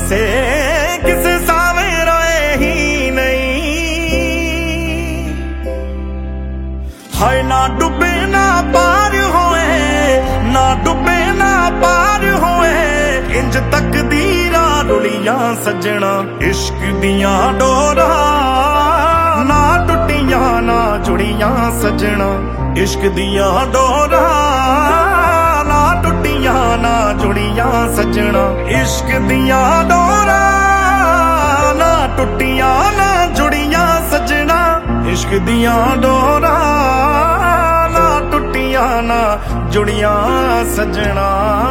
ਕਿਸੇ ਸਾਵੇਂ ਰੋਏ ਹੀ ਨਹੀਂ। ਹਾਏ ਨਾ ਡੁੱਬੇ ਨਾ ਪਾਰ ਹੋਏ, ਨਾ ਡੁੱਬੇ ਨਾ ਪਾਰ ਹੋਏ, ਇੰਜ ਤਕਦੀਰਾਂ ਰੁਲੀਆਂ ਸੱਜਣਾ। ਇਸ਼ਕ ਦੀਆਂ ਡੋਰਾਂ ਨਾ ਟੁੱਟੀਆਂ ਨਾ ਜੁੜੀਆਂ ਸੱਜਣਾ। ਇਸ਼ਕ ਦੀਆਂ ਡੋਰਾਂ ਨਾ ਟੁੱਟੀਆਂ ਨਾ ਜੁੜੀਆਂ ਸੱਜਣਾ। ਇਸ਼ਕ ਦੀਆਂ ਡੋਰਾਂ ਨਾ ਟੁੱਟੀਆਂ ਨਾ ਜੁੜੀਆਂ ਸੱਜਣਾ। ਇਸ਼ਕ ਦੀਆਂ ਡੋਰਾਂ ਨਾ ਟੁੱਟੀਆਂ ਨਾ ਜੁੜੀਆਂ ਸੱਜਣਾ।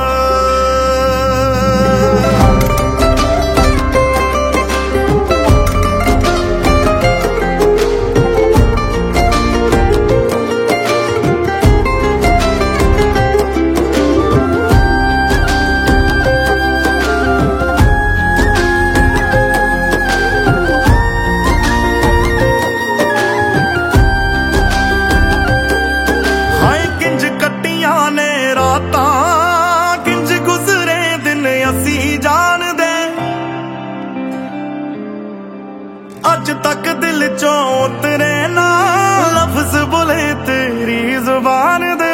ਅੱਜ ਤੱਕ ਦਿਲ ਚੋਂ ਉਤਰੇ ਨਾ ਲਫ਼ਜ਼ ਬੋਲੇ ਤੇਰੀ ਜ਼ੁਬਾਨ ਦੇ।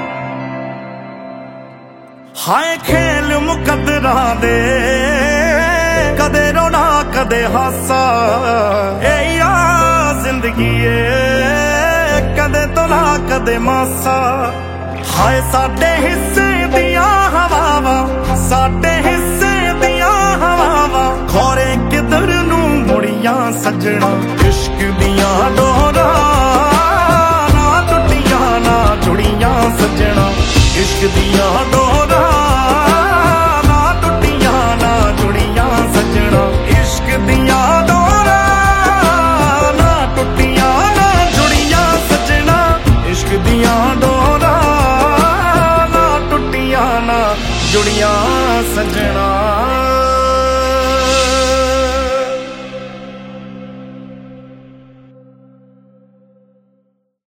ਹਾਏ ਖੇਲ ਮੁਕੱਦਰਾਂ ਦੇ, ਕਦੇ ਰੋਣਾ ਕਦੇ ਹਾਸਾ, ਇਹ ਆ ਜ਼ਿੰਦਗੀ ਏ ਕਦੇ ਤੋਲਾ ਕਦੇ ਮਾਸਾ। ਹਾਏ ਸਾਡੇ ਹਿੱਸੇ ਦੀਆਂ ਹਵਾਵਾਂ, ਸਾਡੇ ਹਿੱਸੇ ਦੀਆਂ ਹਵਾਵਾਂ, ਖੋਰੇ ਕਿਧਰ ਨੂੰ ਮੁੜੀਆਂ ਸੱਜਣਾ। ਇਸ਼ਕ ਦੀਆਂ ਡੋਰਾਂ ਨਾ ਟੁੱਟੀਆਂ ਨਾ ਜੁੜੀਆਂ ਸੱਜਣਾ। ਇਸ਼ਕ ਦੀਆਂ ਡੋਰਾਂ ਨਾ ਟੁੱਟੀਆਂ ਨਾ ਜੁੜੀਆਂ ਸੱਜਣਾ। ਇਸ਼ਕ ਦੀਆਂ ਡੋਰਾਂ ਨਾ ਟੁੱਟੀਆਂ ਨਾ ਜੁੜੀਆਂ ਸੱਜਣਾ। ਇਸ਼ਕ ਦੀਆਂ ਡੋਰਾਂ ਨਾ ਟੁੱਟੀਆਂ ਨਾ ਜੁੜੀਆਂ ਸੱਜਣਾ।